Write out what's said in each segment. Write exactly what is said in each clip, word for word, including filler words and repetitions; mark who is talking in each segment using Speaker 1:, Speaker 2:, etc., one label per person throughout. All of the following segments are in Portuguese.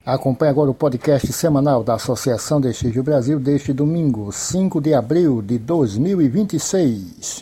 Speaker 1: Acompanhe agora o podcast semanal da Associação de Estúdio Brasil deste domingo, cinco de abril de dois mil e vinte e seis.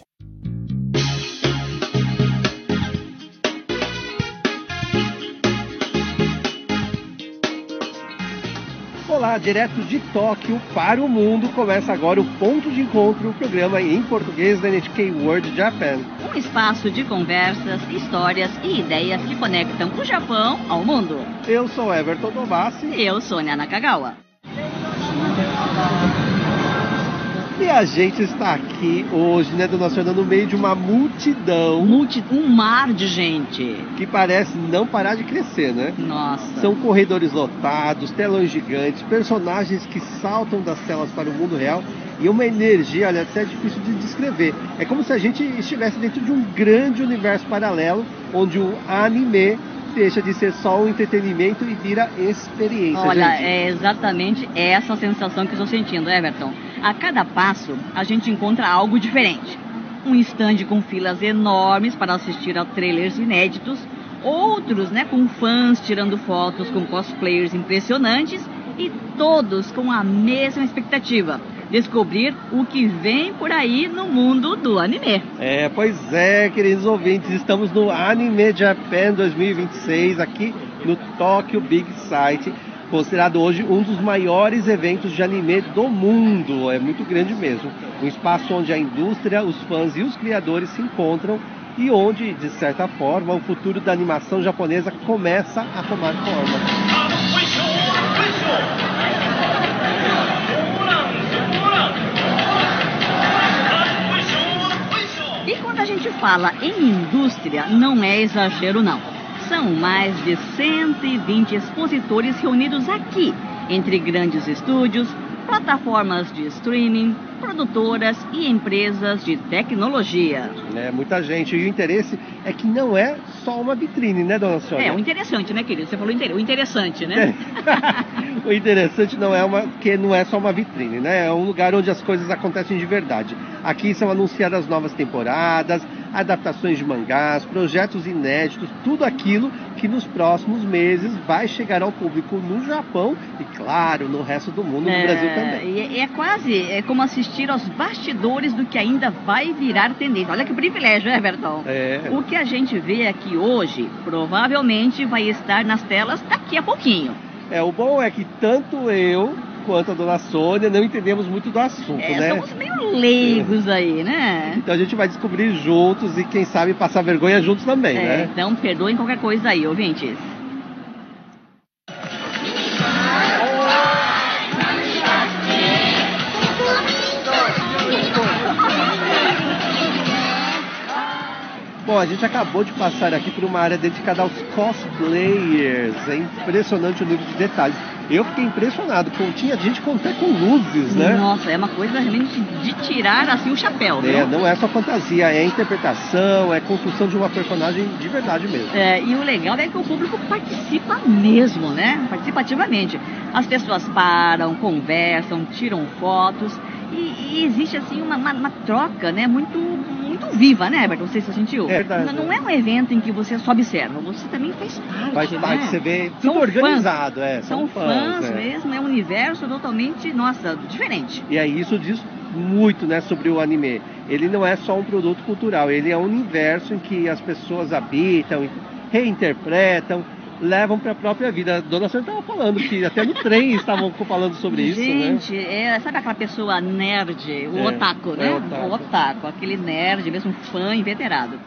Speaker 2: Olá, direto de Tóquio para o mundo, começa agora o Ponto de Encontro, o programa em português da N H K World Japan.
Speaker 3: Um espaço de conversas, histórias e ideias que conectam o Japão ao mundo.
Speaker 2: Eu sou Everton Tobassi.
Speaker 3: E eu, Sônia Nakagawa.
Speaker 2: E a gente está aqui hoje, né, Dona Sônia, no meio de uma multidão.
Speaker 3: Multi... Um mar de gente.
Speaker 2: Que parece não parar de crescer, né?
Speaker 3: Nossa.
Speaker 2: São corredores lotados, telões gigantes, personagens que saltam das telas para o mundo real e uma energia, olha, até difícil de descrever. É como se a gente estivesse dentro de um grande universo paralelo, onde o anime deixa de ser só um entretenimento e vira experiência.
Speaker 3: Olha,
Speaker 2: gente.
Speaker 3: É exatamente essa sensação que eu estou sentindo, Everton. A cada passo, a gente encontra algo diferente. Um estande com filas enormes para assistir a trailers inéditos, outros, né, com fãs tirando fotos com cosplayers impressionantes e todos com a mesma expectativa: descobrir o que vem por aí no mundo do anime.
Speaker 2: É, pois é, queridos ouvintes, estamos no Anime Japan dois mil e vinte e seis, aqui no Tokyo Big Sight, considerado hoje um dos maiores eventos de anime do mundo. É muito grande mesmo. Um espaço onde a indústria, os fãs e os criadores se encontram e onde, de certa forma, o futuro da animação japonesa começa a tomar forma.
Speaker 3: E quando a gente fala em indústria, não é exagero não. São mais de cento e vinte expositores reunidos aqui, entre grandes estúdios, plataformas de streaming, produtoras e empresas de tecnologia.
Speaker 2: É, muita gente. E o interesse é que não é só uma vitrine, né, Dona Sônia?
Speaker 3: É, o interessante, né, querido? Você falou inter... o interessante, né?
Speaker 2: O interessante não é uma, que não é só uma vitrine, né? É um lugar onde as coisas acontecem de verdade. Aqui são anunciadas novas temporadas, adaptações de mangás, projetos inéditos, tudo aquilo que nos próximos meses vai chegar ao público no Japão e, claro, no resto do mundo,
Speaker 3: é,
Speaker 2: no Brasil também.
Speaker 3: É, é quase é como assistir aos bastidores do que ainda vai virar tendência. Olha que privilégio, Everton.
Speaker 2: É.
Speaker 3: O que a gente vê aqui hoje provavelmente vai estar nas telas daqui a pouquinho.
Speaker 2: É, o bom é que tanto eu quanto a Dona Sônia não entendemos muito do assunto,
Speaker 3: é,
Speaker 2: né?
Speaker 3: Somos meio leigos aí, né?
Speaker 2: Então a gente vai descobrir juntos e quem sabe passar vergonha juntos também,
Speaker 3: é,
Speaker 2: né?
Speaker 3: Então perdoem qualquer coisa aí, ouvintes.
Speaker 2: Bom, a gente acabou de passar aqui por uma área dedicada aos cosplayers. É impressionante o nível de detalhes. Eu fiquei impressionado, porque tinha gente até com luzes, né?
Speaker 3: Nossa, é uma coisa realmente de tirar assim o chapéu,
Speaker 2: É,
Speaker 3: viu?
Speaker 2: não é só fantasia, é interpretação, é construção de uma personagem de verdade mesmo.
Speaker 3: É, e o legal é que o público participa mesmo, né? Participativamente. As pessoas param, conversam, tiram fotos e, e existe assim uma, uma, uma troca, né? Muito, muito viva, né, Everton? Não sei se você sentiu.
Speaker 2: É verdade.
Speaker 3: Não, não é um evento em que você só observa, você também faz parte,
Speaker 2: Faz parte,
Speaker 3: né?
Speaker 2: você vê tudo
Speaker 3: São
Speaker 2: organizado,
Speaker 3: fãs.
Speaker 2: é.
Speaker 3: São,
Speaker 2: São
Speaker 3: fãs,
Speaker 2: fãs, é.
Speaker 3: mesmo, é um universo totalmente, nossa, diferente.
Speaker 2: E aí isso diz muito, né, sobre o anime. Ele não é só um produto cultural, ele é um universo em que as pessoas habitam, reinterpretam, levam para a própria vida. A Dona Sônia estava falando que até no trem estavam falando sobre isso,
Speaker 3: Gente,
Speaker 2: né?
Speaker 3: é, sabe aquela pessoa nerd, o
Speaker 2: É,
Speaker 3: otaku,
Speaker 2: é
Speaker 3: né?
Speaker 2: otaku.
Speaker 3: O otaku, aquele nerd, mesmo fã inveterado.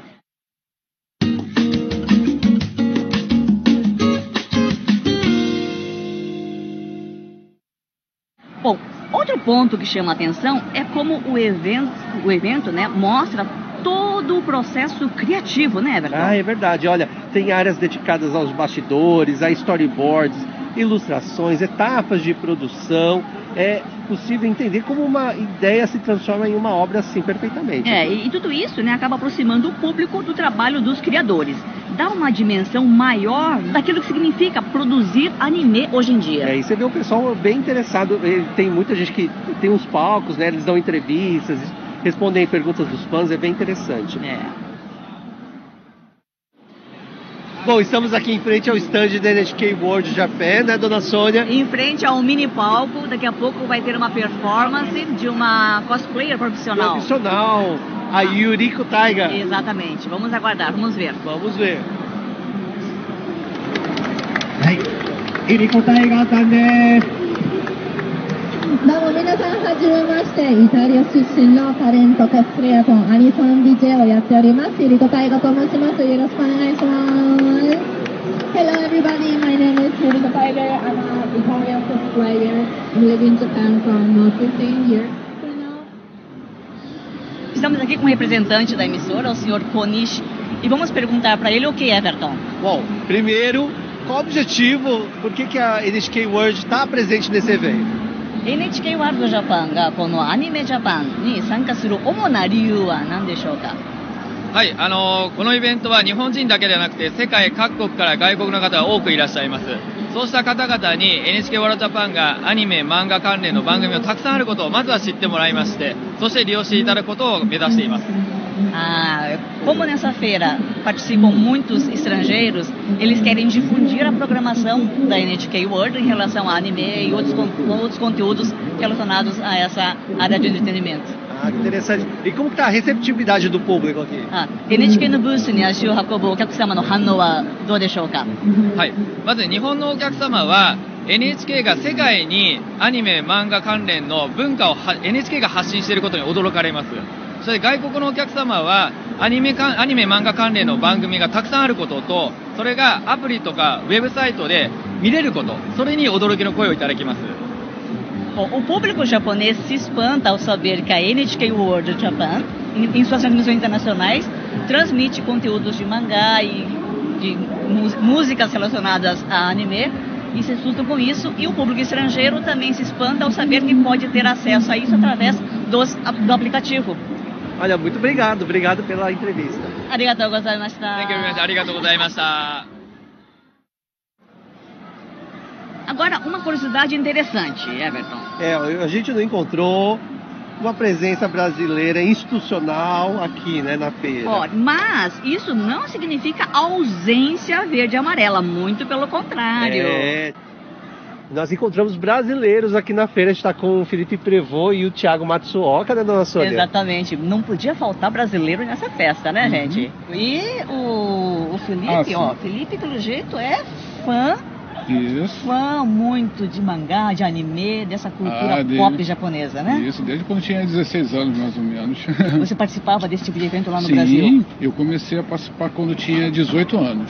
Speaker 3: Bom, outro ponto que chama a atenção é como o evento, o evento, né, mostra todo o processo criativo, né, Everton?
Speaker 2: Ah, é verdade. Olha, tem áreas dedicadas aos bastidores, a storyboards, ilustrações, etapas de produção. É possível entender como uma ideia se transforma em uma obra assim perfeitamente.
Speaker 3: É, e, e tudo isso, né, acaba aproximando o público do trabalho dos criadores. Dá uma dimensão maior daquilo que significa produzir anime hoje em dia.
Speaker 2: É, e você vê o pessoal bem interessado. Tem muita gente que tem uns palcos, né? Eles dão entrevistas, respondem perguntas dos fãs, é bem interessante.
Speaker 3: É.
Speaker 2: Bom, estamos aqui em frente ao stand da N H K World Japan, né, dona Sônia?
Speaker 3: Em frente a um mini palco, daqui a pouco vai ter uma performance de uma cosplayer profissional.
Speaker 2: Profissional, a Yuriko Taiga.
Speaker 3: Exatamente, vamos aguardar, vamos ver.
Speaker 2: Vamos ver.
Speaker 4: Yuriko Taiga-san desu. どうも皆さんはじめまして、イタリア出身のタレントコスプレイヤーとアニソン ディージェー をやっております。ゆりこたいがと申します。よろしくお願いします。Hello everybody, my name is Yuriko Taiga. I'm an Italian cosplayer. I'm living in Japan for fifteen years.
Speaker 3: Estamos aqui com o representante da emissora, o senhor Konishi, e vamos perguntar para ele o que é, Everton.
Speaker 2: Bom, primeiro, qual o objetivo, por que, que a N H K World está presente nesse evento?
Speaker 3: エヌエイチケー ワールドジャパンがこのアニメジャパンに参加する主な理由は何でしょうか。
Speaker 5: はい、あのー、このイベントは日本人だけではなくて世界各国から外国の方が多くいらっしゃいます。そうした方々に エヌエイチケー ワールドジャパンがアニメ漫画関連の番組をたくさんあることをまずは知ってもらいまして、そして利用していただくことを目指しています。
Speaker 3: Ah, como nessa feira participam muitos estrangeiros, eles querem difundir a programação da N H K World em relação a anime e outros, outros conteúdos relacionados a essa área de entretenimento.
Speaker 2: Ah, que interessante. E como está a receptividade do público aqui?
Speaker 3: Ah, エヌエイチケー のブースに足を運ぶお客様の反応はどうでしょうか。
Speaker 5: はい、まず日本のお客様は エヌエイチケー が世界にアニメ漫画関連の文化を エヌエイチケー が発信していることに驚かれます。 それで外国のお客様はアニメかアニメ漫画関連の番組がたくさんあることと、それがアプリとかウェブサイトで見れること、それに驚きの声をいただきます。
Speaker 3: Bom, o público japonês se espanta ao saber que a N H K World Japan, em, em suas transmissões internacionais, transmite conteúdos de mangá e de músicas relacionadas a anime, e se assustam com isso, e o público estrangeiro também se espanta ao saber que pode ter acesso a isso através dos, do aplicativo.
Speaker 2: Olha, muito obrigado, obrigado pela entrevista.
Speaker 3: Arigatou gozaimashita.
Speaker 5: Thank you very much. Arigatou gozaimashita.
Speaker 3: Agora, uma curiosidade interessante, Everton.
Speaker 2: É, a gente não encontrou uma presença brasileira institucional aqui, né, na feira.
Speaker 3: Ó, mas isso não significa ausência verde e amarela, muito pelo contrário.
Speaker 2: É, nós encontramos brasileiros aqui na feira, a gente está com o Felipe Prevot e o Thiago Matsuoka, né, dona Sônia?
Speaker 3: Exatamente, não podia faltar brasileiro nessa festa, né, uhum. gente? E o, o Felipe, ah, ó, Felipe pelo jeito é fã.
Speaker 6: Isso.
Speaker 3: Fã muito de mangá, de anime, dessa cultura ah, pop desde, japonesa, né?
Speaker 6: Isso, desde quando tinha dezesseis anos, mais ou menos.
Speaker 3: Você participava desse tipo de evento lá no
Speaker 6: Sim,
Speaker 3: Brasil?
Speaker 6: Sim, eu comecei a participar quando tinha dezoito anos.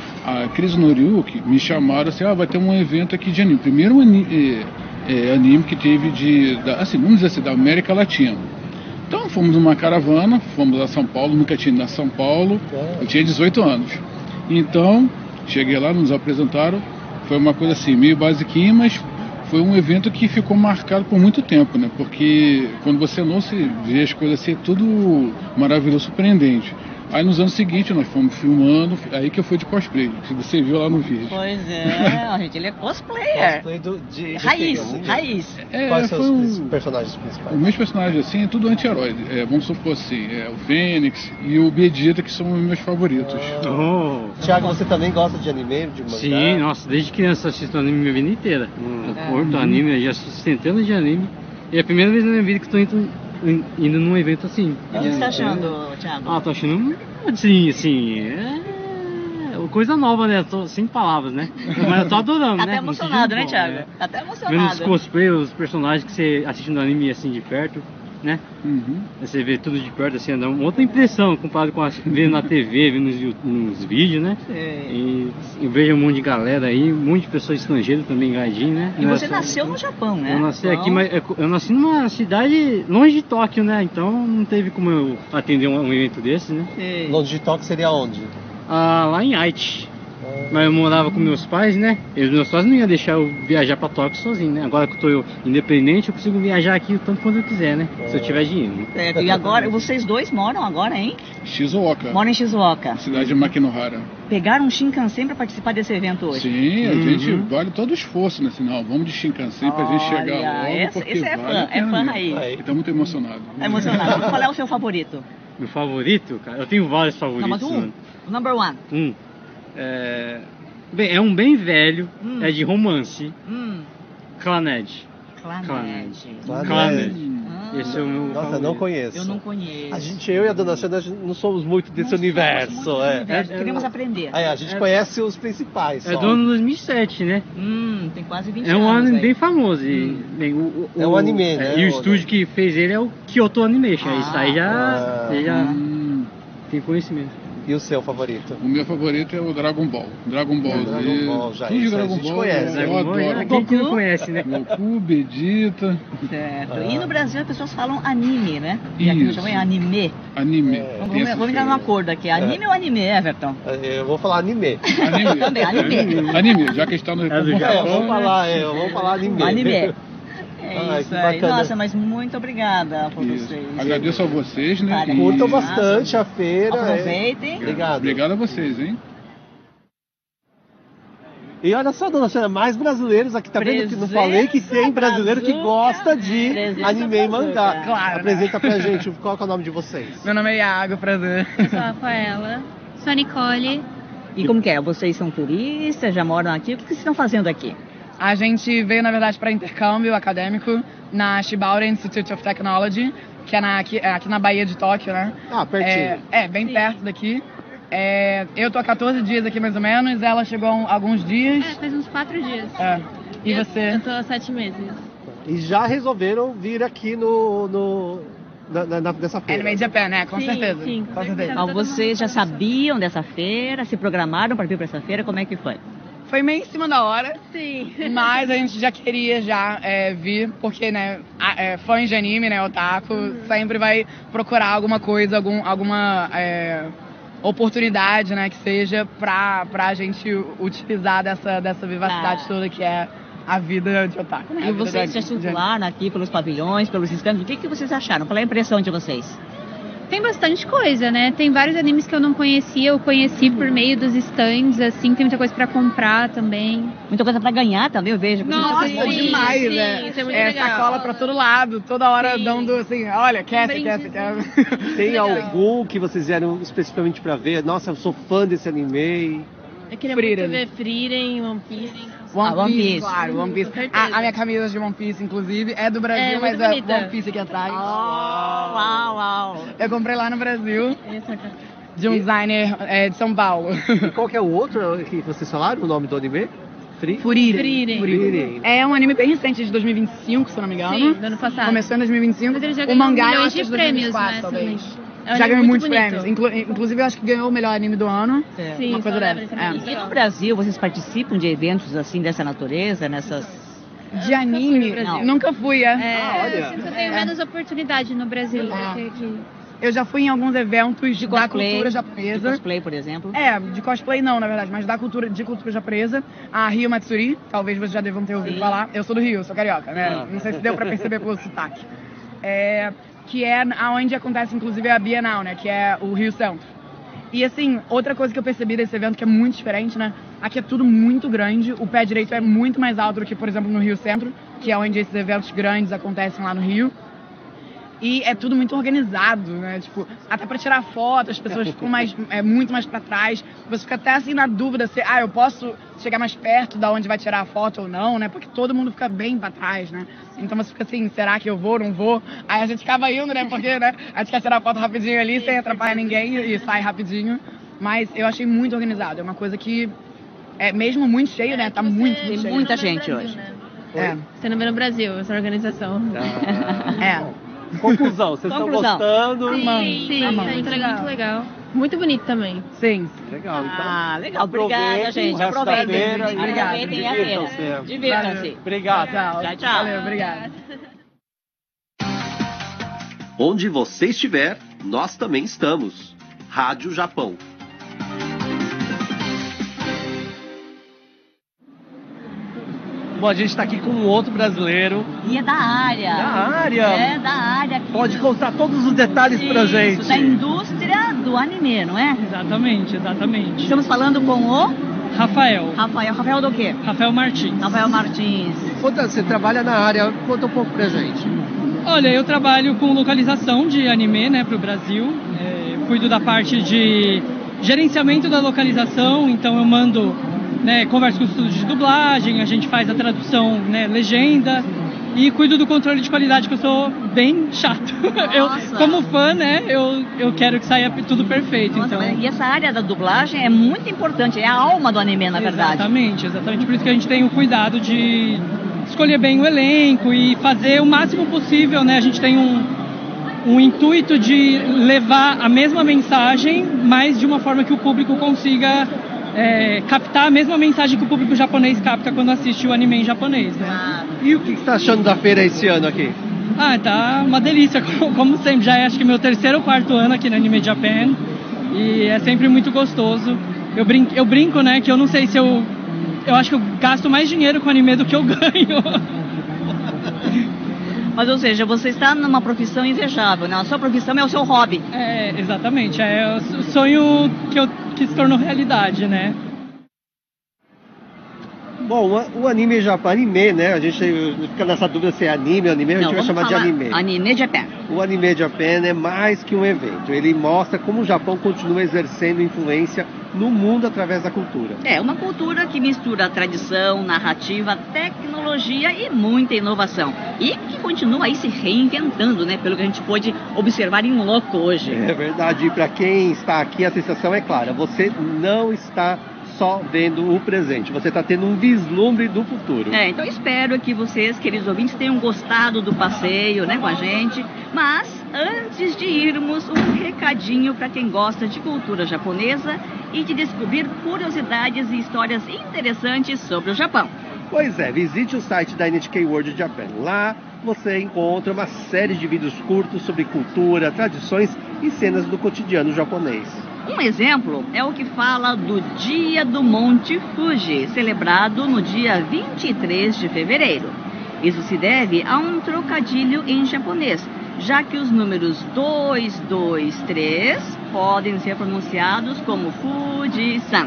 Speaker 6: A Cris Noriuki me chamaram assim, ah, vai ter um evento aqui de anime. Primeiro anime, é, é, anime que teve de, da, assim, vamos dizer assim, da América Latina. Então fomos numa caravana, fomos a São Paulo, nunca tinha ido a São Paulo, eu tinha dezoito anos. Então, cheguei lá, nos apresentaram. Foi uma coisa assim, meio basiquinha, mas foi um evento que ficou marcado por muito tempo, né? Porque quando você não se vê as coisas assim, é tudo maravilhoso, surpreendente. Aí nos anos seguintes nós fomos filmando, aí que eu fui de cosplay, que você viu lá no vídeo.
Speaker 3: Pois é, gente, ele é cosplayer.
Speaker 2: Cosplay do, de, de
Speaker 3: raiz,
Speaker 2: filme,
Speaker 3: raiz.
Speaker 2: É, Quais são os um, personagens principais?
Speaker 6: Os meus personagens assim, é tudo anti-herói. É, vamos supor assim, é o Fênix e o Vegeta, que são os meus favoritos.
Speaker 2: Oh. Thiago, você também gosta de anime, de mangá?
Speaker 7: Sim, nossa, desde criança assisto anime minha vida inteira. Hum. Eu é. curto anime, eu já assisto centenas de anime. E é a primeira vez na minha vida que estou indo, indo num evento assim.
Speaker 3: E o que você está achando, Thiago?
Speaker 7: Ah, tô achando assim, assim, é coisa nova, né? Tô sem palavras, né? Mas eu tô adorando,
Speaker 3: tá
Speaker 7: né?
Speaker 3: Até emocionado, né, Thiago? É. Tá até emocionado.
Speaker 7: Vendo os cosplay, os personagens que você assiste no anime assim de perto, né?
Speaker 6: Uhum.
Speaker 7: Você vê tudo de perto, assim, dá uma outra impressão comparado com a, vendo na T V, vendo nos, nos vídeos, né? Sim. E eu vejo um monte de galera aí, um monte de pessoas estrangeiras também, gaidinho, né?
Speaker 3: E você nasceu no Japão, né?
Speaker 7: Eu nasci
Speaker 3: então...
Speaker 7: aqui, mas eu nasci numa cidade longe de Tóquio, né? Então não teve como eu atender um, um evento desse, né?
Speaker 2: Sim. Longe de Tóquio seria onde?
Speaker 7: Ah, lá em Aichi. Mas eu morava com meus pais, né? E os meus pais não iam deixar eu viajar pra Tóquio sozinho, né? Agora que eu tô eu, independente, eu consigo viajar aqui o tanto quanto eu quiser, né? Se eu tiver dinheiro. Né?
Speaker 3: Certo. E agora, vocês dois moram agora em?
Speaker 6: Shizuoka.
Speaker 3: Moram em Shizuoka.
Speaker 6: Cidade de Makinohara.
Speaker 3: Pegaram um Shinkansen pra participar desse evento hoje?
Speaker 6: Sim, a uhum. gente vale todo o esforço, né? Sinal, vamos de Shinkansen pra gente chegar logo,
Speaker 3: essa,
Speaker 6: porque
Speaker 3: esse é
Speaker 6: vale
Speaker 3: fã, é fã aí.
Speaker 6: E tá muito emocionado.
Speaker 3: É emocionado. Qual é o seu favorito?
Speaker 7: Meu favorito, cara? Eu tenho vários favoritos.
Speaker 3: Não, mas um, o number one.
Speaker 7: Um. É... Bem, é um bem velho,
Speaker 3: Hum.
Speaker 7: é de romance.
Speaker 3: Hum,
Speaker 7: Clannad.
Speaker 3: Clannad.
Speaker 2: Clannad.
Speaker 3: Ah,
Speaker 7: Esse é o meu
Speaker 2: Nossa,
Speaker 7: favorito.
Speaker 2: não conheço.
Speaker 3: eu não conheço.
Speaker 2: A gente, eu e a Dona Xana, a gente não somos muito desse
Speaker 3: Não
Speaker 2: universo.
Speaker 3: somos muito
Speaker 2: é.
Speaker 3: desse universo,
Speaker 7: É, é,
Speaker 3: Queremos
Speaker 7: é.
Speaker 3: aprender.
Speaker 2: Aí, a gente
Speaker 7: É-
Speaker 2: conhece os principais.
Speaker 7: É
Speaker 2: só.
Speaker 7: do ano dois mil e sete, né?
Speaker 3: Hum, tem quase vinte
Speaker 7: É um
Speaker 3: anos.
Speaker 7: anime
Speaker 3: aí.
Speaker 7: bem famoso. E,
Speaker 3: Hum.
Speaker 7: bem, o, o,
Speaker 2: É um anime,
Speaker 7: é,
Speaker 2: né,
Speaker 7: E o
Speaker 2: o-
Speaker 7: estúdio que fez ele é o Kyoto Animation.
Speaker 3: Ah,
Speaker 7: Isso aí já,
Speaker 2: ah.
Speaker 7: você já
Speaker 6: Hum,
Speaker 7: tem conhecimento.
Speaker 2: E o seu favorito?
Speaker 6: o meu favorito é o Dragon Ball. Dragon Ball Z.
Speaker 2: Dragon Ball, já,
Speaker 6: Tudo de
Speaker 2: isso aí a
Speaker 6: Dragon
Speaker 2: gente
Speaker 6: Ball.
Speaker 2: conhece.
Speaker 6: Eu
Speaker 7: Dragon Ball,
Speaker 6: adoro.
Speaker 7: quem que não
Speaker 3: Goku?
Speaker 7: conhece, né?
Speaker 6: Goku, Vegeta,
Speaker 3: Certo.
Speaker 2: Ah.
Speaker 3: E no Brasil as pessoas falam anime, né? E aqui não
Speaker 6: Isso.
Speaker 3: chama anime.
Speaker 6: anime.
Speaker 2: É.
Speaker 6: Tem
Speaker 3: Vamos,
Speaker 6: essa
Speaker 3: vamos entrar num acordo aqui. Anime ou anime, Everton?
Speaker 2: Eu vou falar anime.
Speaker 6: Anime.
Speaker 3: Também, anime.
Speaker 6: Anime, já que está no
Speaker 7: É do
Speaker 2: É,
Speaker 7: Japão.
Speaker 2: vamos falar, é, vamos falar anime.
Speaker 3: Anime. É
Speaker 2: Ai,
Speaker 3: isso
Speaker 2: que
Speaker 3: aí.
Speaker 2: bacana.
Speaker 3: Nossa, mas muito obrigada por
Speaker 6: Isso.
Speaker 3: vocês.
Speaker 6: Agradeço a vocês, né?
Speaker 3: Vale.
Speaker 6: E-
Speaker 2: Curtam bastante a feira. é.
Speaker 3: Aproveitem.
Speaker 2: Obrigado.
Speaker 6: Obrigado a vocês, hein?
Speaker 2: E olha só, Dona Xana, mais brasileiros aqui, tá vendo que não
Speaker 3: Presença
Speaker 2: falei que tem brasileiro que
Speaker 3: brazuca.
Speaker 2: gosta de
Speaker 3: Presença
Speaker 2: anime e
Speaker 3: brazuca.
Speaker 2: mangá.
Speaker 5: Claro, né?
Speaker 2: Apresenta pra gente, qual que é o nome de vocês?
Speaker 5: Meu nome é Iago, prazer.
Speaker 8: Eu sou a Rafaela, sou a Nicole.
Speaker 3: E como que é? Vocês são turistas, já moram aqui? O que vocês estão fazendo aqui?
Speaker 5: A gente veio, na verdade, para intercâmbio acadêmico na Shibaura Institute of Technology, que é na, aqui, é aqui na Bahia de Tóquio, né?
Speaker 2: Ah, pertinho.
Speaker 5: É, é bem
Speaker 8: Sim.
Speaker 5: perto daqui. É, eu tô há quatorze dias aqui, mais ou menos. Ela chegou há alguns
Speaker 8: É,
Speaker 5: dias.
Speaker 8: faz uns quatro dias.
Speaker 5: É. E
Speaker 8: eu,
Speaker 5: você?
Speaker 8: Eu tô há sete meses.
Speaker 2: E já resolveram vir aqui no, no na, na, na- nessa feira.
Speaker 5: Anime Japan, né? Com
Speaker 8: Sim,
Speaker 5: certeza.
Speaker 8: sim,
Speaker 5: com
Speaker 8: com
Speaker 5: certeza.
Speaker 8: certeza.
Speaker 3: Então, vocês já sabiam dessa feira? Se programaram para vir para essa feira? Como é que foi?
Speaker 5: Foi meio em cima da hora.
Speaker 8: Sim.
Speaker 5: Mas a gente já queria já é, vir, porque, né, a- é, fãs de anime, né, otaku, sempre vai procurar alguma coisa, algum, alguma é, oportunidade, né, que seja pra, pra gente utilizar dessa, dessa vivacidade
Speaker 3: Ah.
Speaker 5: toda que é a vida de otaku, né? A
Speaker 3: E
Speaker 5: vida
Speaker 3: vocês
Speaker 5: da-
Speaker 3: já circularam aqui pelos pavilhões, pelos stands. O que, que vocês acharam? Qual é a impressão de vocês?
Speaker 8: Tem bastante coisa, né? Tem vários animes que eu não conhecia, eu conheci por meio dos stands, assim, tem muita coisa pra comprar também.
Speaker 3: Muita coisa para ganhar também, eu vejo. Vocês
Speaker 8: Nossa,
Speaker 3: estão-
Speaker 5: Nossa,
Speaker 8: sim,
Speaker 5: demais,
Speaker 8: sim,
Speaker 5: né?
Speaker 8: isso é muito
Speaker 5: é
Speaker 8: legal.
Speaker 5: sacola pra todo lado, toda hora
Speaker 8: Sim.
Speaker 5: dando assim, olha, quer,
Speaker 8: Um
Speaker 5: quer,
Speaker 8: brindezinho.
Speaker 5: quer.
Speaker 2: Tem
Speaker 8: Legal.
Speaker 2: algum que vocês vieram especificamente pra ver? Nossa, eu sou fã desse anime.
Speaker 8: Eu queria
Speaker 5: Frieren.
Speaker 8: muito ver Frieren, One Piece.
Speaker 5: One,
Speaker 3: Ah, One
Speaker 5: Piece,
Speaker 3: Piece.
Speaker 5: claro, One Piece.
Speaker 8: certeza.
Speaker 5: A, a minha camisa de One Piece, inclusive, é do Brasil,
Speaker 8: É,
Speaker 5: mas
Speaker 8: muito
Speaker 5: é
Speaker 8: bonita.
Speaker 5: One Piece aqui atrás.
Speaker 3: Uau, uau, uau.
Speaker 5: Eu comprei lá no Brasil,
Speaker 8: Essa aqui.
Speaker 5: de um designer é, de São Paulo.
Speaker 2: E qual que é o outro que vocês falaram, o nome do anime? Free?
Speaker 5: Furiren.
Speaker 8: Frieren.
Speaker 2: Frieren.
Speaker 5: É um anime bem recente, de dois mil e vinte e cinco, se eu não me engano.
Speaker 8: Sim, do ano passado.
Speaker 5: Começou em dois mil e vinte e cinco.
Speaker 8: Mas ele já
Speaker 5: o
Speaker 8: ganhou
Speaker 5: mangá, eu
Speaker 8: milhões
Speaker 5: acho que é
Speaker 8: de
Speaker 5: de
Speaker 8: prêmios,
Speaker 5: dois mil e vinte e quatro,
Speaker 8: né,
Speaker 5: talvez.
Speaker 8: também. É um
Speaker 5: Já
Speaker 8: anime
Speaker 5: ganhou
Speaker 8: muito
Speaker 5: muitos
Speaker 8: bonito.
Speaker 5: prêmios. Inclu- inclusive, eu acho que ganhou o melhor anime do ano.
Speaker 8: Sim,
Speaker 5: Uma coisa
Speaker 8: só
Speaker 5: dessa.
Speaker 8: lembra
Speaker 5: É.
Speaker 3: E no Brasil, vocês participam de eventos assim dessa natureza, nessas...
Speaker 5: De anime,
Speaker 8: Brasil.
Speaker 5: nunca fui, é.
Speaker 8: É,
Speaker 2: Ah, olha.
Speaker 8: eu sinto que eu tenho menos oportunidade no Brasil do
Speaker 5: É.
Speaker 8: que aqui.
Speaker 5: Eu já fui em alguns eventos
Speaker 3: De
Speaker 5: da
Speaker 3: cosplay,
Speaker 5: cultura
Speaker 3: de
Speaker 5: japonesa.
Speaker 3: cosplay, por exemplo.
Speaker 5: É, de cosplay não, na verdade, mas da cultura, de cultura japonesa. A Rio Matsuri, talvez vocês já devam ter ouvido
Speaker 3: Sim.
Speaker 5: falar. Eu sou do Rio, sou carioca, né?
Speaker 2: Ah.
Speaker 5: Não sei se deu pra perceber pelo sotaque. É, que é onde acontece, inclusive, a Bienal, né? Que é o Rio Centro. E assim, outra coisa que eu percebi desse evento que é muito diferente, né? Aqui é tudo muito grande, o pé direito é muito mais alto do que, por exemplo, no Rio Centro, que é onde esses eventos grandes acontecem lá no Rio. E é tudo muito organizado, né? Tipo, até pra tirar foto, as pessoas ficam mais, é, muito mais pra trás. Você fica até assim na dúvida se, ah, eu posso chegar mais perto da onde vai tirar a foto ou não, né? Porque todo mundo fica bem pra trás, né? Então você fica assim, será que eu vou, não vou? Aí a gente acaba indo, né? Porque, né? A gente quer tirar a foto rapidinho ali, sem atrapalhar ninguém e sai rapidinho. Mas eu achei muito organizado. É uma coisa que, é mesmo muito cheio, né? Tá
Speaker 8: Você-
Speaker 5: muito,
Speaker 3: Tem
Speaker 5: muito cheio.
Speaker 3: muita
Speaker 8: Você não vê
Speaker 3: gente
Speaker 8: no Brasil,
Speaker 3: hoje.
Speaker 8: né?
Speaker 5: É,
Speaker 8: Você não vê no Brasil, essa organização.
Speaker 2: Ah.
Speaker 5: é.
Speaker 2: Conclusão, vocês estão
Speaker 3: Conclusão.
Speaker 2: gostando?
Speaker 8: Sim,
Speaker 5: Amamos,
Speaker 8: sim,
Speaker 5: amamos.
Speaker 8: muito legal. Muito legal. Muito bonito também.
Speaker 5: Sim.
Speaker 2: Legal, então.
Speaker 3: Ah, legal.
Speaker 2: aproveitem
Speaker 3: Obrigada,
Speaker 2: o
Speaker 3: gente.
Speaker 2: resto da
Speaker 3: Aproveitem.
Speaker 2: feira e
Speaker 3: Aproveitem a feira.
Speaker 2: divirtam-se.
Speaker 3: Divirtam-se.
Speaker 2: Obrigado.
Speaker 5: Tchau.
Speaker 3: Tchau, tchau.
Speaker 5: Valeu, obrigada.
Speaker 2: Onde você estiver, nós também estamos. Rádio Japão. Bom, a gente está aqui com um outro brasileiro
Speaker 3: E é da área.
Speaker 2: da área.
Speaker 3: É da área. aqui.
Speaker 2: Pode contar todos os detalhes pra
Speaker 3: Isso,
Speaker 2: gente.
Speaker 3: da indústria do anime, não é?
Speaker 9: Exatamente, exatamente.
Speaker 3: Estamos falando com o
Speaker 9: Rafael,
Speaker 3: Rafael. Rafael do quê?
Speaker 9: Rafael Martins.
Speaker 3: Rafael Martins.
Speaker 2: Conta, você trabalha na área, conta um pouco pra gente.
Speaker 9: Olha, eu trabalho com localização de anime, né, para o Brasil. É, cuido da parte de gerenciamento da localização, então eu mando, né, converso com o estúdio de dublagem, a gente faz a tradução, né, legenda, e cuido do controle de qualidade, que eu sou bem chato. Eu, como fã, né, eu, eu quero que saia tudo perfeito.
Speaker 3: Nossa,
Speaker 9: então...
Speaker 3: E essa área da dublagem é muito importante, é a alma do anime, na verdade.
Speaker 9: Exatamente, exatamente. Por isso que a gente tem o cuidado de escolher bem o elenco e fazer o máximo possível, né? A gente tem um, um intuito de levar a mesma mensagem, mas de uma forma que o público consiga é, captar a mesma mensagem que o público japonês capta quando assiste o anime em japonês, né?
Speaker 3: Ah.
Speaker 2: E o que você está achando da feira esse ano aqui?
Speaker 9: Ah, tá uma delícia, como sempre. Já é acho que meu terceiro ou quarto ano aqui na Anime Japan. E é sempre muito gostoso. Eu brinco, eu brinco, né, que eu não sei se eu... Eu acho que eu gasto mais dinheiro com anime do que eu ganho.
Speaker 3: Mas, ou seja, você está numa profissão invejável, né? A sua profissão é o seu hobby.
Speaker 9: É, exatamente. É o sonho que, eu, que se tornou realidade, né?
Speaker 2: Bom, o anime Japão, anime, né? A gente fica nessa dúvida se é anime ou anime, a gente
Speaker 3: Não,
Speaker 2: vai chamar de anime.
Speaker 3: Anime Japan.
Speaker 2: O Anime Japan é mais que um evento. Ele mostra como o Japão continua exercendo influência no mundo através da cultura.
Speaker 3: É uma cultura que mistura tradição, narrativa, tecnologia e muita inovação. E que continua aí se reinventando, né? Pelo que a gente pôde observar em loco hoje.
Speaker 2: É verdade. E para quem está aqui, a sensação é clara. Você não está só vendo o presente, você está tendo um vislumbre do futuro.
Speaker 3: É, então espero que vocês, queridos ouvintes, tenham gostado do passeio, né, com a gente. Mas, antes de irmos, um recadinho para quem gosta de cultura japonesa e de descobrir curiosidades e histórias interessantes sobre o Japão.
Speaker 2: Pois é, visite o site da N H K World Japan. Lá você encontra uma série de vídeos curtos sobre cultura, tradições e cenas do cotidiano japonês.
Speaker 3: Um exemplo é o que fala do Dia do Monte Fuji, celebrado no dia vinte e três de fevereiro. Isso se deve a um trocadilho em japonês, já que os números dois, dois, três podem ser pronunciados como Fuji-san,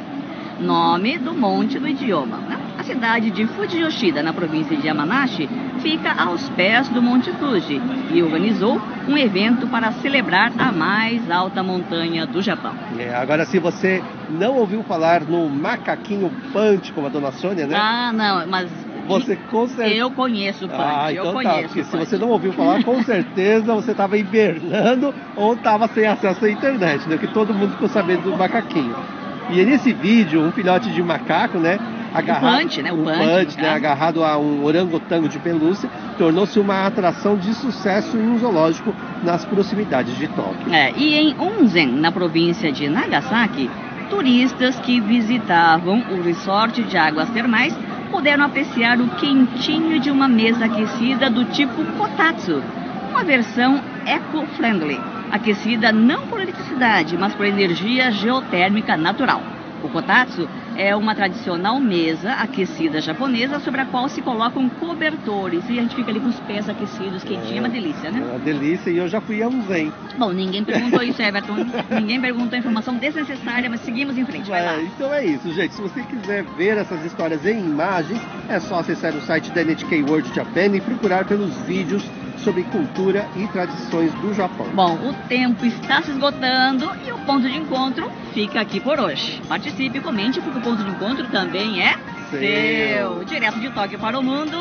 Speaker 3: nome do monte do idioma. A cidade de Fujiyoshida, na província de Yamanashi, fica aos pés do Monte Fuji e organizou um evento para celebrar a mais alta montanha do Japão.
Speaker 2: É, agora, se você não ouviu falar no macaquinho Punch, como a dona Sônia, né?
Speaker 3: Ah, não, mas...
Speaker 2: Você com certeza...
Speaker 3: Eu conheço o Punch,
Speaker 2: ah,
Speaker 3: eu
Speaker 2: então
Speaker 3: conheço
Speaker 2: tá, porque
Speaker 3: o
Speaker 2: se
Speaker 3: Punch.
Speaker 2: você não ouviu falar, com certeza você estava hibernando ou estava sem acesso à internet, né? Porque todo mundo ficou sabendo do macaquinho. E nesse vídeo, um filhote de macaco, né? Agarrado,
Speaker 3: o Punch, né? O,
Speaker 2: o
Speaker 3: Punch,
Speaker 2: punch, né?
Speaker 3: é.
Speaker 2: Agarrado a um orangotango de pelúcia, tornou-se uma atração de sucesso em um zoológico nas proximidades de Tóquio.
Speaker 3: É, e em Onsen, na província de Nagasaki, turistas que visitavam o resort de águas termais puderam apreciar o quentinho de uma mesa aquecida do tipo Kotatsu, uma versão eco-friendly, aquecida não por eletricidade, mas por energia geotérmica natural. O Kotatsu é uma tradicional mesa aquecida japonesa sobre a qual se colocam cobertores e a gente fica ali com os pés aquecidos, quentinho, é uma delícia, né?
Speaker 2: É uma delícia, e eu já fui a um zen.
Speaker 3: Bom, ninguém perguntou isso, Everton. Ninguém perguntou informação desnecessária, mas seguimos em frente, vai lá.
Speaker 2: É, então é isso, gente. Se você quiser ver essas histórias em imagens, é só acessar o site da N H K World Japan e procurar pelos vídeos sobre cultura e tradições do Japão.
Speaker 3: Bom, o tempo está se esgotando e o ponto de encontro fica aqui por hoje. Participe e comente, porque o ponto de encontro também é seu. seu. Direto de Tóquio para o mundo,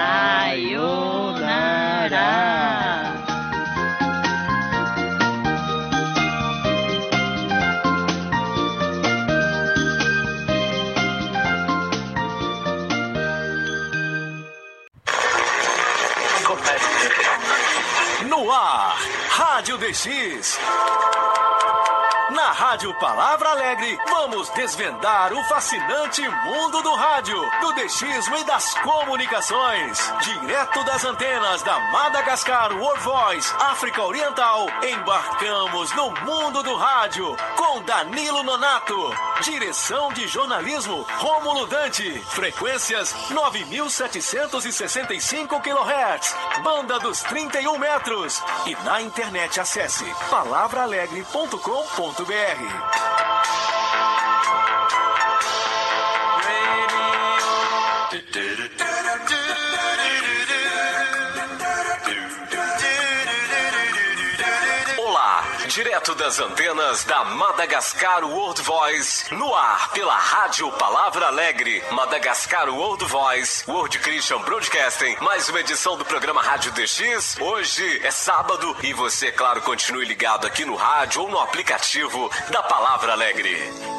Speaker 3: Sayonara!
Speaker 10: No ar, Rádio D X. Na Rádio Palavra Alegre, vamos desvendar o fascinante mundo do rádio, do dechismo e das comunicações. Direto das antenas da Madagascar World Voice, África Oriental, embarcamos no mundo do rádio com Danilo Nonato. Direção de jornalismo, Rômulo Dante. Frequências nove mil setecentos e sessenta e cinco quilohertz, banda dos trinta e um metros. E na internet acesse palavra alegre ponto com ponto br. Olá, Direto das antenas da Madagascar World Voice, no ar pela Rádio Palavra Alegre, Madagascar World Voice, World Christian Broadcasting, mais uma edição do programa Rádio D X. Hoje é sábado e você, claro, continue ligado aqui no rádio ou no aplicativo da Palavra Alegre.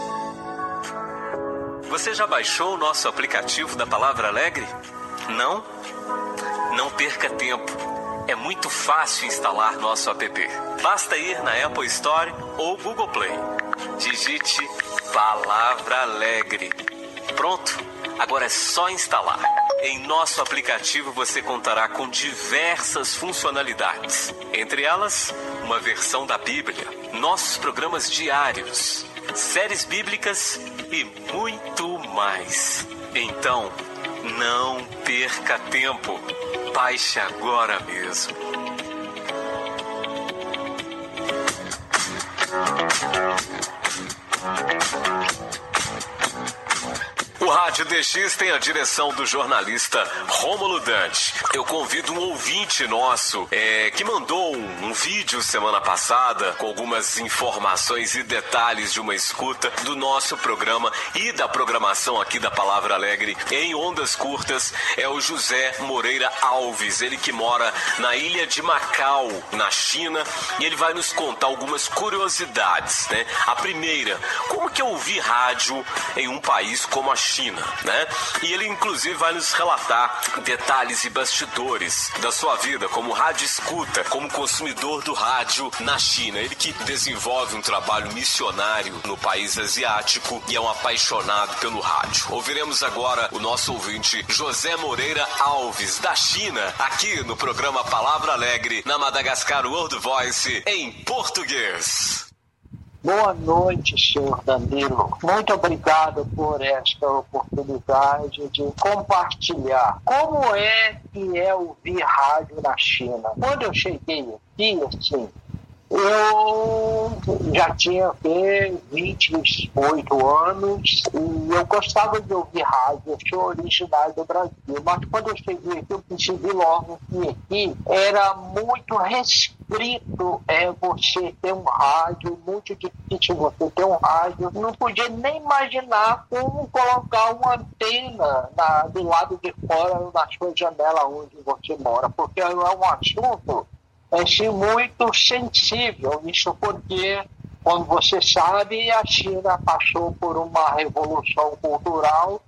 Speaker 10: Você já baixou o nosso aplicativo da Palavra Alegre? Não? Não perca tempo. É muito fácil instalar nosso app. Basta ir na Apple Store ou Google Play. Digite Palavra Alegre. Pronto, agora é só instalar. Em nosso aplicativo você contará com diversas funcionalidades. Entre elas, uma versão da Bíblia, nossos programas diários, séries bíblicas e muito mais. Então, não perca tempo. Baixe agora mesmo. O Rádio D X tem a direção do jornalista Rômulo Dante. Eu convido um ouvinte nosso é, que mandou um, um vídeo semana passada com algumas informações e detalhes de uma escuta do nosso programa e da programação aqui da Palavra Alegre em ondas curtas. É o José Moreira Alves, ele que mora na ilha de Macau, na China, e ele vai nos contar algumas curiosidades, né? A primeira, como que é ouvir rádio em um país como a China? China, né? E ele inclusive vai nos relatar detalhes e bastidores da sua vida como rádio escuta, como consumidor do rádio na China. Ele que desenvolve um trabalho missionário no país asiático e é um apaixonado pelo rádio. Ouviremos agora o nosso ouvinte José Moreira Alves, da China, aqui no programa Palavra Alegre, na Madagascar World Voice, em português.
Speaker 11: Boa noite, senhor Danilo. Muito obrigado por esta oportunidade de compartilhar como é que é ouvir rádio na China. Quando eu cheguei aqui, assim, eu já tinha vinte e oito anos e eu gostava de ouvir rádio, eu sou originário do Brasil, mas quando eu cheguei aqui, eu percebi logo que aqui era muito restrito é, você ter um rádio, muito difícil você ter um rádio, não podia nem imaginar como colocar uma antena na, do lado de fora na sua janela onde você mora, porque é um assunto é muito sensível, isso porque, como você sabe, a China passou por uma revolução cultural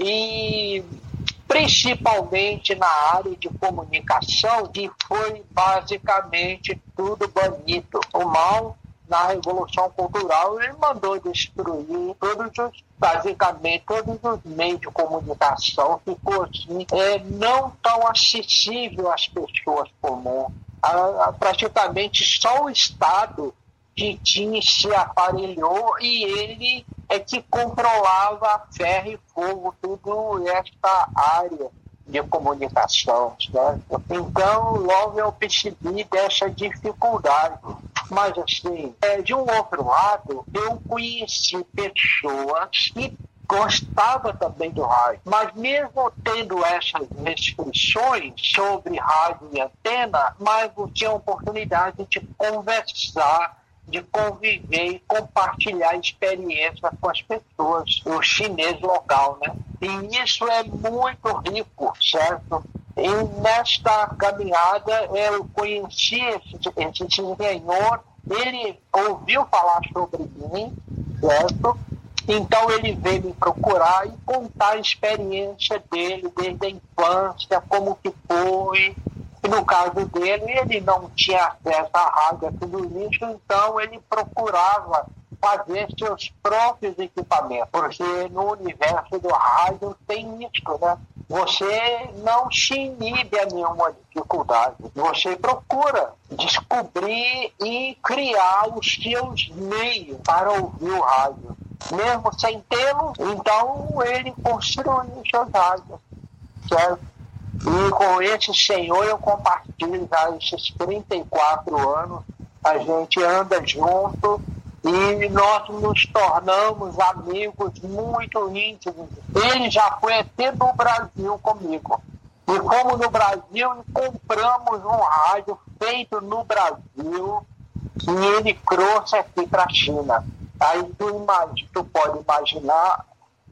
Speaker 11: e principalmente na área de comunicação, que foi basicamente tudo banido. O Mao, na Revolução Cultural, ele mandou destruir todos os, basicamente, todos os meios de comunicação, ficou assim, é, não tão acessível às pessoas comuns. A, a, praticamente só o Estado que tinha se aparelhou e ele é que controlava a ferro e fogo, tudo esta área de comunicação, certo? Então, logo eu percebi dessa dificuldade. Mas, assim, é, de um outro lado, eu conheci pessoas que gostava também do rádio, mas mesmo tendo essas restrições sobre rádio e antena, mas eu tinha a oportunidade de conversar, de conviver e compartilhar experiências com as pessoas, o chinês local, né? E isso é muito rico, certo? E nesta caminhada eu conheci esse, esse senhor, ele ouviu falar sobre mim, certo? Então ele veio me procurar e contar a experiência dele desde a infância, como que foi. E no caso dele, ele não tinha acesso à rádio, a tudo isso, então ele procurava fazer seus próprios equipamentos, porque no universo do rádio tem isso, né? Você não se inibe a nenhuma dificuldade, você procura descobrir e criar os seus meios para ouvir o rádio. Mesmo sem tê-lo, então ele construiu seus rádios, certo? E com esse senhor eu compartilho já esses trinta e quatro anos, a gente anda junto e nós nos tornamos amigos muito íntimos. Ele já foi até no Brasil comigo. E como no Brasil, compramos um rádio feito no Brasil, que ele trouxe aqui para a China. Aí tu, imagina, tu pode imaginar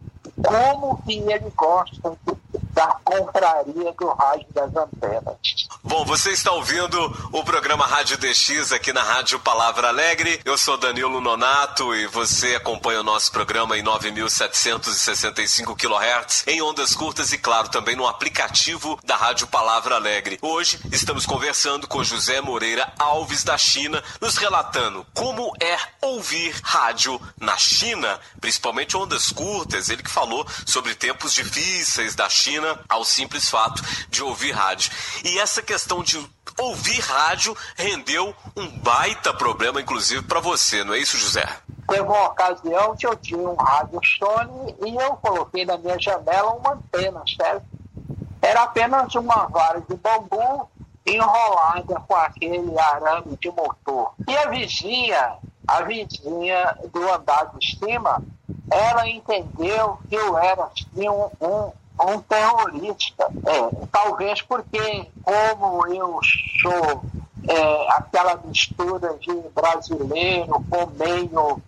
Speaker 11: como que ele gosta da confraria do rádio das antenas.
Speaker 10: Bom, você está ouvindo o programa Rádio D X aqui na Rádio Palavra Alegre. Eu sou Danilo Nonato e você acompanha o nosso programa em nove mil setecentos e sessenta e cinco quilohertz em ondas curtas e, claro, também no aplicativo da Rádio Palavra Alegre. Hoje estamos conversando com José Moreira Alves da China, nos relatando como é ouvir rádio na China, principalmente ondas curtas. Ele que falou sobre tempos difíceis da China ao simples fato de ouvir rádio. E essa questão de ouvir rádio rendeu um baita problema, inclusive, para você, não é isso, José?
Speaker 11: Teve uma ocasião que eu tinha um rádio Sony e eu coloquei na minha janela uma antena, certo? Era apenas uma vara de bambu enrolada com aquele arame de motor. E a vizinha, a vizinha do andar de cima, ela entendeu que eu era assim, um, um um terrorista, é, talvez porque como eu sou é, aquela mistura de brasileiro com meio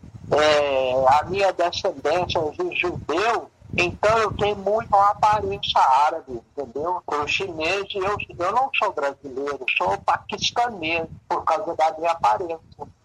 Speaker 11: é, a minha descendência de judeu, então eu tenho muito uma aparência árabe, entendeu? O chinês, eu, eu não sou brasileiro, sou paquistanês por causa da minha aparência.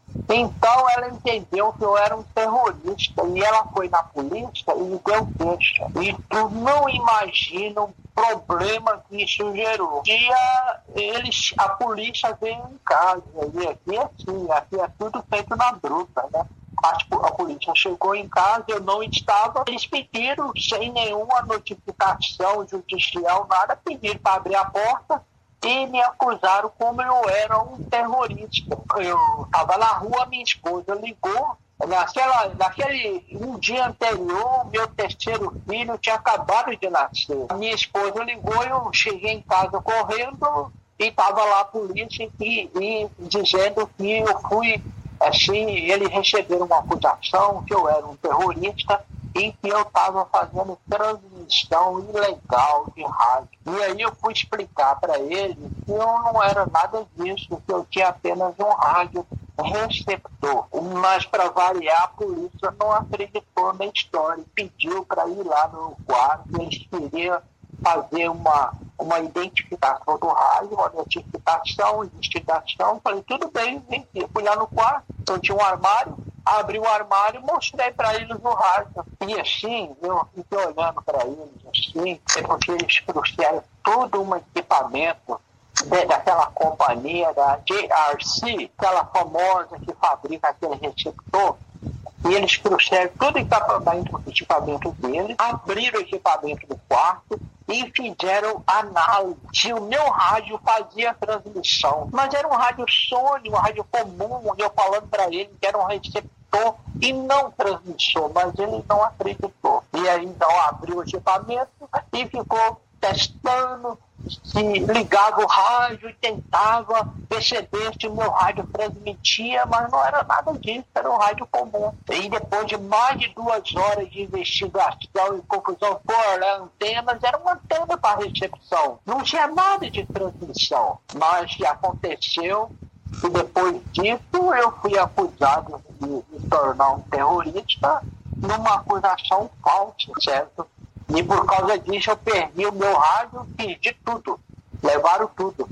Speaker 11: Então ela entendeu que eu era um terrorista e ela foi na polícia e me deu queixa. E tu não imagina o problema que isso gerou. Um dia eles, a polícia veio em casa e aqui é assim, aqui é tudo feito na bruta, né? A polícia chegou em casa, eu não estava, eles pediram sem nenhuma notificação judicial, nada, pediram para abrir a porta e me acusaram como eu era um terrorista. Eu estava na rua, minha esposa ligou, naquela, naquele um dia anterior, meu terceiro filho tinha acabado de nascer. A minha esposa ligou, eu cheguei em casa correndo e estava lá a polícia e, e dizendo que eu fui, assim, eles receberam uma acusação que eu era um terrorista e que eu estava fazendo transmissão ilegal de rádio. E aí eu fui explicar para ele que eu não era nada disso, que eu tinha apenas um rádio receptor. Mas, para variar, a polícia não acreditou na história e pediu para ir lá no quarto. Eles queriam fazer uma, uma identificação do rádio, uma notificação, investigação. Falei, tudo bem, vem aqui. Fui lá no quarto, eu tinha um armário, abri o armário e mostrei para eles o rádio. E assim, eu fiquei olhando para eles, assim, é porque eles trouxeram todo um equipamento de, daquela companhia, da J R C, aquela famosa que fabrica aquele receptor. E eles trouxeram todo o equipamento, o equipamento deles, abriram o equipamento do quarto e fizeram análise se o meu rádio fazia transmissão. Mas era um rádio Sony, um rádio comum, eu falando para ele que era um receptor e não transmissor, mas ele não acreditou. E aí então abriu o equipamento e ficou testando, se ligava o rádio e tentava perceber se o meu rádio transmitia, mas não era nada disso, era um rádio comum. E depois de mais de duas horas de investigação e confusão por antenas, era uma antena para recepção, não tinha nada de transmissão. Mas aconteceu e depois disso eu fui acusado de me tornar um terrorista numa acusação falsa, certo? E por causa disso eu perdi o meu rádio, perdi tudo. Levaram tudo.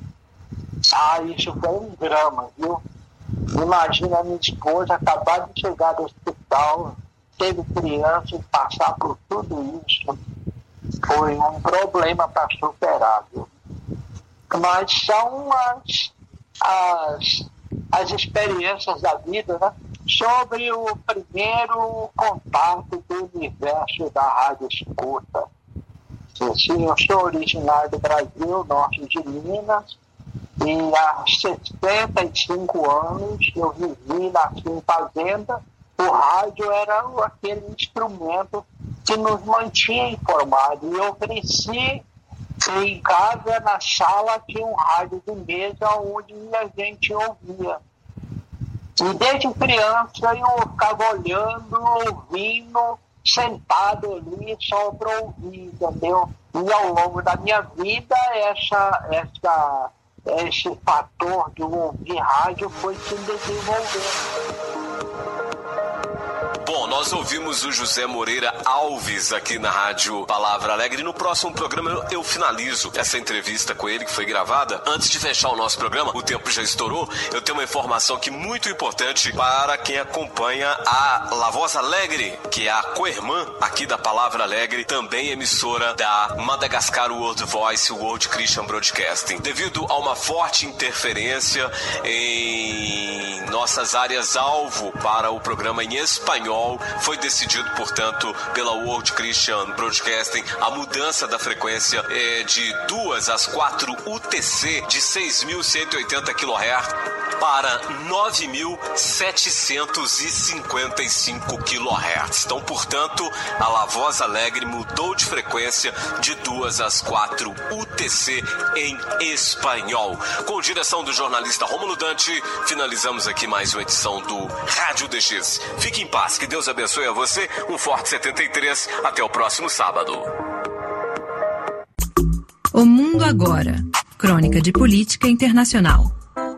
Speaker 11: Ah, isso foi um drama, viu? Imagina a minha esposa acabar de chegar do hospital, teve criança e passar por tudo isso. Foi um problema para superar, viu? Mas são as, as, as experiências da vida, né? Sobre o primeiro contato do universo da rádio escuta. Sim, eu sou originário do Brasil, norte de Minas, e há sessenta e cinco anos eu vivi, nasci em fazenda. O rádio era aquele instrumento que nos mantinha informados. E eu cresci em casa, na sala, tinha um rádio de mesa onde a gente ouvia. E desde criança eu ficava olhando, ouvindo, sentado ali só para ouvir, entendeu? E ao longo da minha vida, essa, essa, esse fator do ouvir rádio foi se desenvolvendo.
Speaker 12: Bom, nós ouvimos o José Moreira Alves aqui na Rádio Palavra Alegre e no próximo programa eu, eu finalizo essa entrevista com ele que foi gravada. Antes de fechar o nosso programa, o tempo já estourou, eu tenho uma informação aqui muito importante para quem acompanha a La Voz Alegre, que é a co-irmã aqui da Palavra Alegre, também emissora da Madagascar World Voice, World Christian Broadcasting. Devido a uma forte interferência em nossas áreas-alvo para o programa em espanhol, foi decidido, portanto, pela World Christian Broadcasting a mudança da frequência é, de duas às quatro U T C de seis mil cento e oitenta quilohertz para nove mil setecentos e cinquenta e cinco quilohertz. Então, portanto, a La Voz Alegre mudou de frequência de duas às quatro U T C em espanhol. Com direção do jornalista Rômulo Dante, finalizamos aqui mais uma edição do Rádio D X. Fique em paz, que Deus abençoe a você. Um forte setenta e três. Até o próximo sábado.
Speaker 13: O Mundo Agora. Crônica de Política Internacional.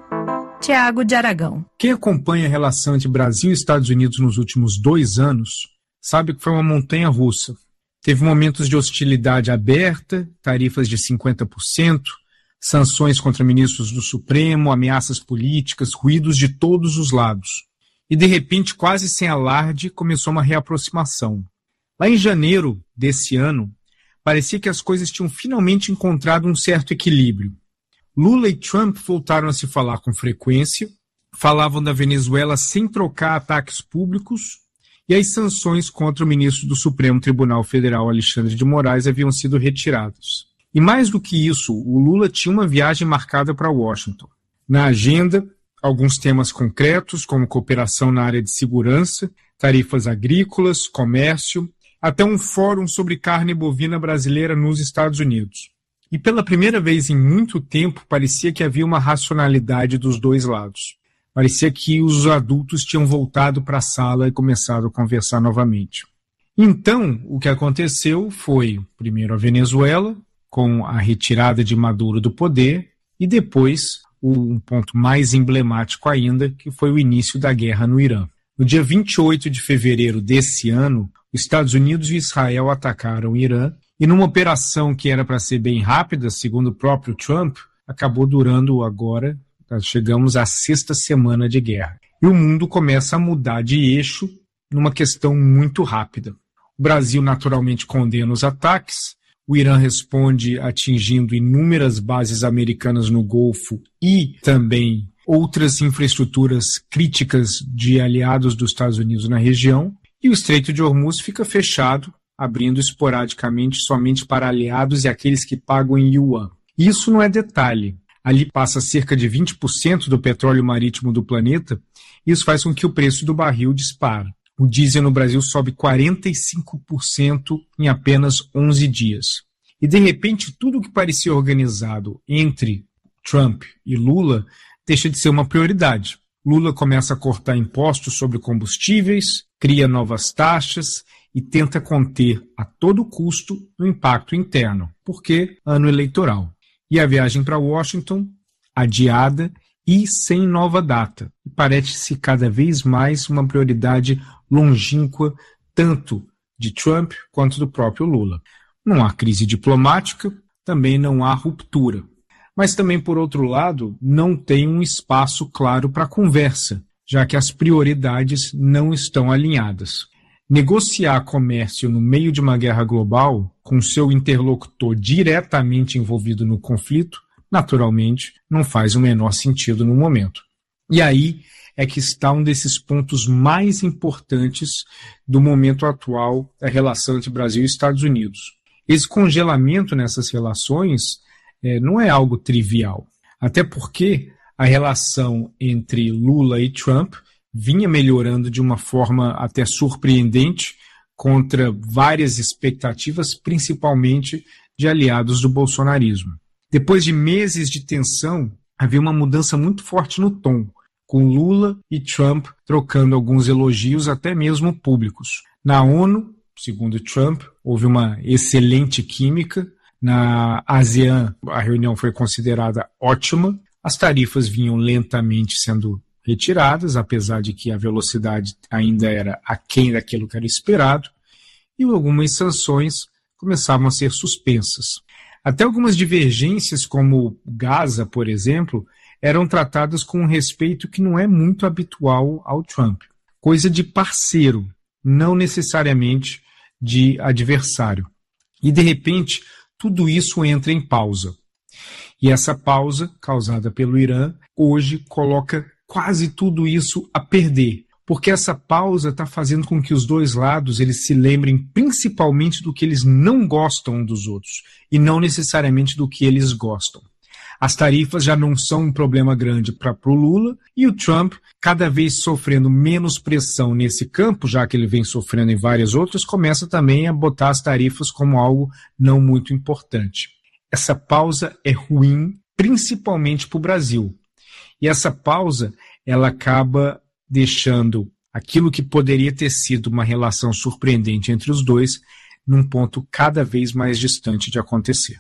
Speaker 13: Tiago de Aragão.
Speaker 14: Quem acompanha a relação entre Brasil e Estados Unidos nos últimos dois anos sabe que foi uma montanha-russa. Teve momentos de hostilidade aberta, tarifas de cinquenta por cento, sanções contra ministros do Supremo, ameaças políticas, ruídos de todos os lados. E, de repente, quase sem alarde, começou uma reaproximação. Lá em janeiro desse ano, parecia que as coisas tinham finalmente encontrado um certo equilíbrio. Lula e Trump voltaram a se falar com frequência, falavam da Venezuela sem trocar ataques públicos, e as sanções contra o ministro do Supremo Tribunal Federal, Alexandre de Moraes, haviam sido retiradas. E mais do que isso, o Lula tinha uma viagem marcada para Washington. Na agenda, alguns temas concretos, como cooperação na área de segurança, tarifas agrícolas, comércio, até um fórum sobre carne bovina brasileira nos Estados Unidos. E pela primeira vez em muito tempo, parecia que havia uma racionalidade dos dois lados. Parecia que os adultos tinham voltado para a sala e começado a conversar novamente. Então, o que aconteceu foi, primeiro, a Venezuela, com a retirada de Maduro do poder, e depois um ponto mais emblemático ainda, que foi o início da guerra no Irã. No dia vinte e oito de fevereiro desse ano, os Estados Unidos e Israel atacaram o Irã, e numa operação que era para ser bem rápida, segundo o próprio Trump, acabou durando agora, nós chegamos à sexta semana de guerra. E o mundo começa a mudar de eixo numa questão muito rápida. O Brasil naturalmente condena os ataques, o Irã responde atingindo inúmeras bases americanas no Golfo e também outras infraestruturas críticas de aliados dos Estados Unidos na região, e o Estreito de Hormuz fica fechado, abrindo esporadicamente somente para aliados e aqueles que pagam em yuan. Isso não é detalhe. Ali passa cerca de vinte por cento do petróleo marítimo do planeta, e isso faz com que o preço do barril dispare. O diesel no Brasil sobe quarenta e cinco por cento em apenas onze dias. E, de repente, tudo que parecia organizado entre Trump e Lula deixa de ser uma prioridade. Lula começa a cortar impostos sobre combustíveis, cria novas taxas e tenta conter a todo custo o impacto interno, porque ano eleitoral. E a viagem para Washington, adiada e sem nova data. E parece-se cada vez mais uma prioridade longínqua, tanto de Trump quanto do próprio Lula. Não há crise diplomática, também não há ruptura. Mas também, por outro lado, não tem um espaço claro para conversa, já que as prioridades não estão alinhadas. Negociar comércio no meio de uma guerra global, com seu interlocutor diretamente envolvido no conflito, naturalmente, não faz o menor sentido no momento. E aí é que está um desses pontos mais importantes do momento atual da relação entre Brasil e Estados Unidos. Esse congelamento nessas relações é, não é algo trivial, até porque a relação entre Lula e Trump vinha melhorando de uma forma até surpreendente contra várias expectativas, principalmente de aliados do bolsonarismo. Depois de meses de tensão, havia uma mudança muito forte no tom, com Lula e Trump trocando alguns elogios, até mesmo públicos. Na ONU, segundo Trump, houve uma excelente química. Na ASEAN, a reunião foi considerada ótima, as tarifas vinham lentamente sendo retiradas, apesar de que a velocidade ainda era aquém daquilo que era esperado, e algumas sanções começavam a ser suspensas. Até algumas divergências, como Gaza, por exemplo, eram tratadas com um respeito que não é muito habitual ao Trump. Coisa de parceiro, não necessariamente de adversário. E, de repente, tudo isso entra em pausa. E essa pausa, causada pelo Irã, hoje coloca quase tudo isso a perder. Porque essa pausa está fazendo com que os dois lados eles se lembrem principalmente do que eles não gostam um dos outros, e não necessariamente do que eles gostam. As tarifas já não são um problema grande para o Lula, e o Trump, cada vez sofrendo menos pressão nesse campo, já que ele vem sofrendo em várias outras, começa também a botar as tarifas como algo não muito importante. Essa pausa é ruim, principalmente para o Brasil. E essa pausa, ela acaba deixando aquilo que poderia ter sido uma relação surpreendente entre os dois num ponto cada vez mais distante de acontecer.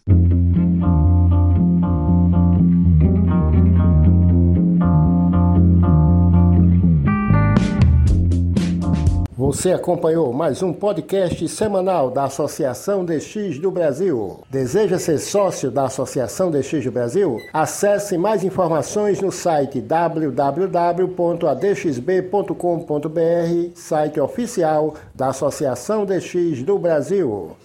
Speaker 1: Você acompanhou mais um podcast semanal da Associação D X do Brasil. Deseja ser sócio da Associação D X do Brasil? Acesse mais informações no site w w w ponto a d x b ponto com ponto b r, site oficial da Associação D X do Brasil.